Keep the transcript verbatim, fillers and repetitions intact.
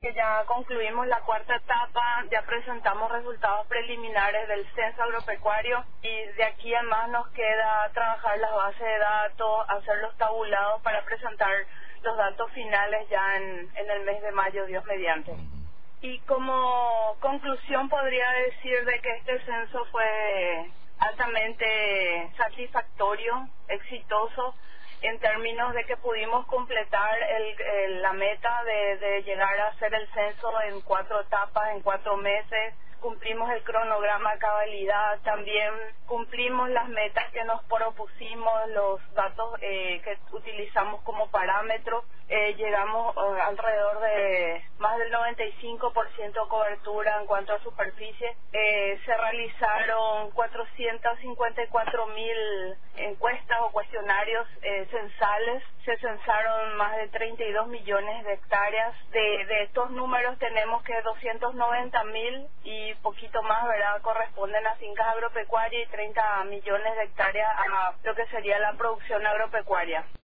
que ya concluimos la cuarta etapa, ya presentamos resultados preliminares del censo agropecuario y de aquí en más nos queda trabajar las bases de datos, hacer los tabulados para presentar los datos finales ya en, en el mes de mayo, Dios mediante. Y como conclusión podría decir de que este censo fue altamente satisfactorio, exitoso, en términos de que pudimos completar el, el, la meta de, de llegar a hacer el censo en cuatro etapas, en cuatro meses. Cumplimos el cronograma a cabalidad, también cumplimos las metas que nos propusimos, los datos eh, que utilizamos como parámetro. Eh, llegamos eh, alrededor de más del noventa y cinco por ciento de cobertura en cuanto a superficie. Eh, se realizaron cuatrocientos cincuenta y cuatro mil encuestas o cuestionarios eh, censales. Se censaron más de treinta y dos millones de hectáreas. De, de estos números tenemos que doscientos noventa mil y poquito más, ¿verdad?, corresponden a fincas agropecuarias y treinta millones de hectáreas a lo que sería la producción agropecuaria.